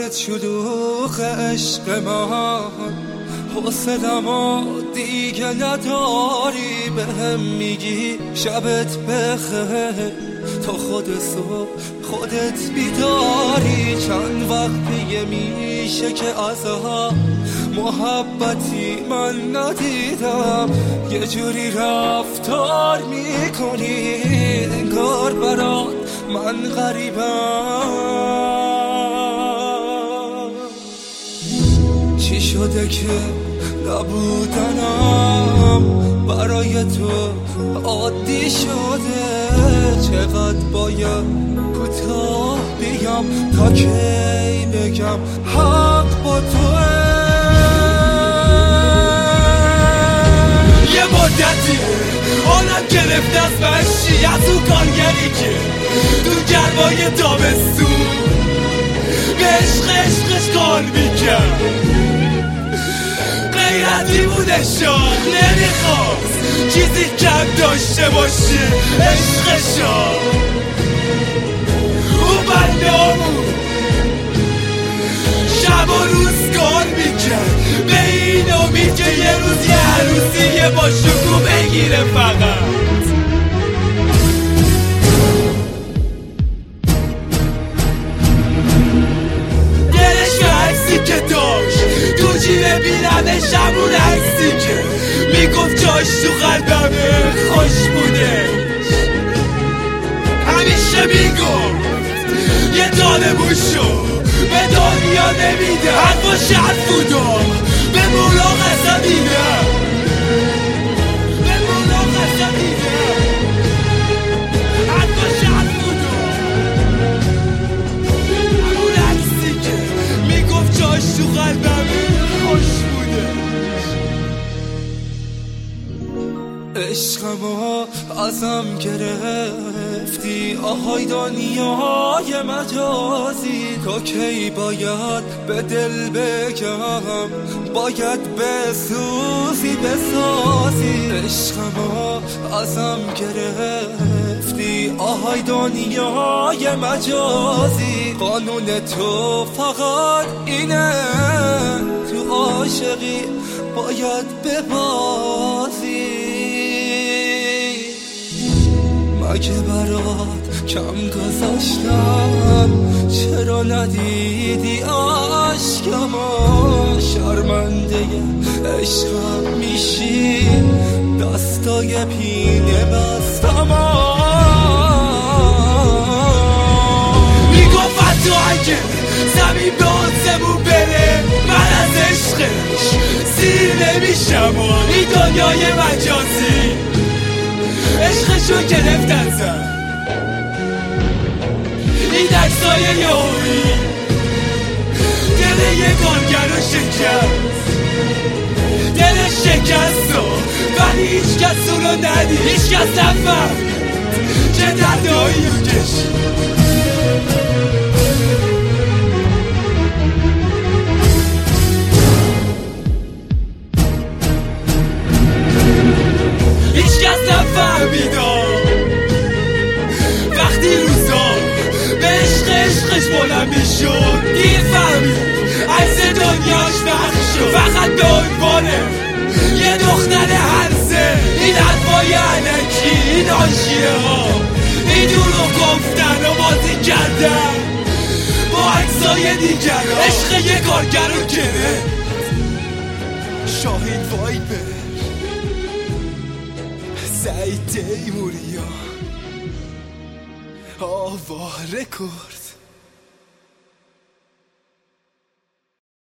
دلت شلوغ عشق من، حوصله‌مو دیگه نداری، بهم میگی شبت بخیر تا خود صبح خودت بیداری. چند وقتیه میشه که از محبتی من ندیدم، یه جوری رفتار میکنی انگار برات من غریبم. چی شده که نبودنم برای تو عادی شده؟ چقدر باید کوتاه بیام تا کی بگم حق با توه؟ یه مدتی حالم گرفته از بشی، از اون کارگری که تو گرمای تابستون به عشقش کار میکرد. غیرتی بوده شاد، نمیخواست چیزی کم داشته باشه عشقشا. اون بندامون شب و روز کار میکرد به این امید که یه روز یه عروسی یه با شکوه بگیره فقط. دلش به عکسی که داشت تو جیب بینمش، همون عکسی که میگفت جاش تو قلبمه خوش بودش. همیشه میگفت یه دانه بوشو به دنیا نمیده، حرفاش حرف بودم به مولا قسمیدم، به مولا قسمیدم، حرفاش حرف بودم. همون عکسی که میگفت جاش تو قلبمه خوش بوده. عشقمو ازم گرفتی آهای دنیای مجازی، تا کی باید به دل بگم باید بسوزی بسازی؟ عشقمو ازم گرفتی آهای دنیای مجازی، قانون تو فقط اینه تو عاشقی باید ببازی. مگه برات کم گذاشتم؟ چرا ندیدی عشقمو؟ شرمنده عشقم میشی دستای پینه بستم. میگفت تو اگه زمین به آسمون بره من از عشقش سیر نمیشم و این دنیای مجازی عشقشو گرفتن زن. این عکسای یهویی دل یه کارگر رو شکست، دلش شکست ولی هیچ کس اون رو ندید، هیچ کس نفهمید چه دردهایی رو کشید. وقتی روزا به عشقش بلند میشد دیر فهمید عکس دنیاش بخش شد، فقط به عنوانه یه دختر هرزه. این حرفای علکی، این آشیه ها، این دروغ گفتن و بازی کردن با عکسای دیگر ها، عشق یه کارگر رو گرفت. شاهین وایبر، سعید تیموریان، آوا رکورد.